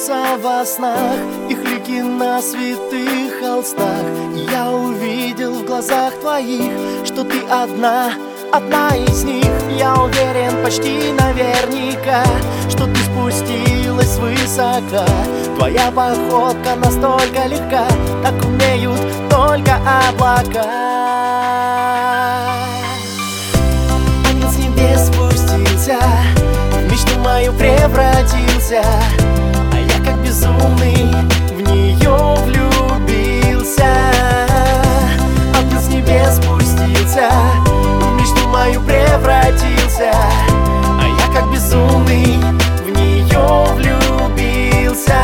снятся во снах их лики на святых холстах. И я увидел в глазах твоих, что ты одна из них. Я уверен почти наверняка, что ты спустилась свысока. Твоя походка настолько легка, так умеют только облака. Ангел с небес спустился, в мечту мою превратился, а я как безумный в нее влюбился. Ангел с небес спустился, в мечту мою превратился, а я как безумный в нее влюбился.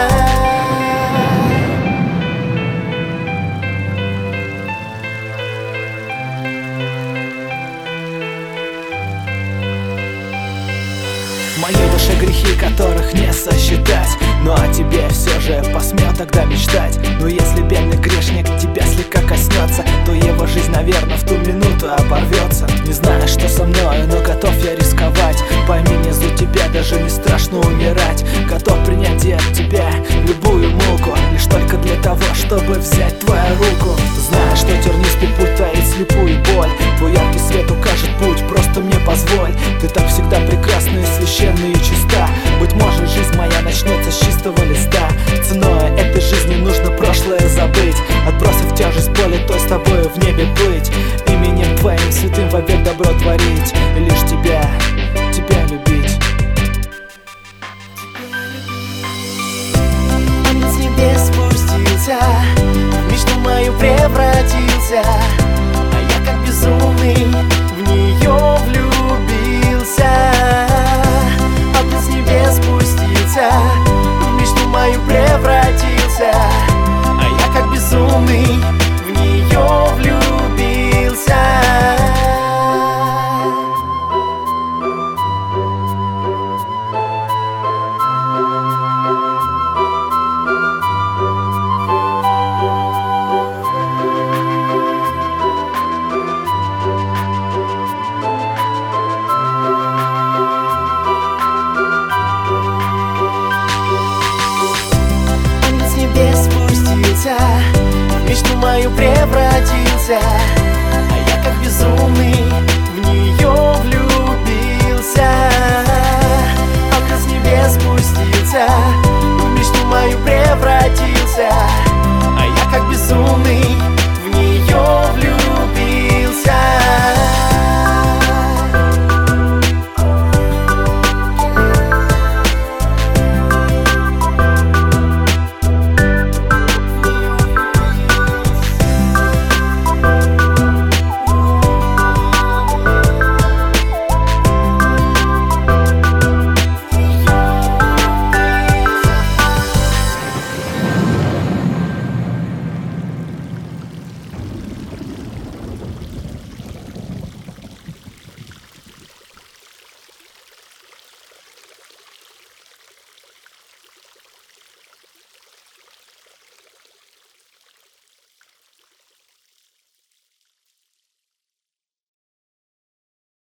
В моей душе грехи, которых не сосчитать, ну а тебе все же посмел тогда мечтать. Но если бедный грешник тебя слегка коснется, то его жизнь, наверное, в ту минуту оборвется. Не знаю, что со мной, но готов я рисковать. Пойми, не за тебя даже не страшно умирать. Готов принять от тебя любую муку, лишь только для того, чтобы взять твою руку. Зная, что тернистый путь таит слепую боль, твой яркий свет укажет путь, просто мне позволь. Ты так всегда прекрасна и священна и чиста. Быть может, жизнь моя начнется с чистого листа. Ценой этой жизни нужно прошлое забыть, отбросив тяжесть боли, той с тобою в небе быть. Именем твоим святым вовек добро творить, и лишь тебя любить. Ангел с небес спустился, в мечту мою превратился, а я как безумный в нее влюбился. Ангел с небес спустился, в мечту мою превратился, а я как безумный в нее влюбился. Спустился, в мечту мою превратился,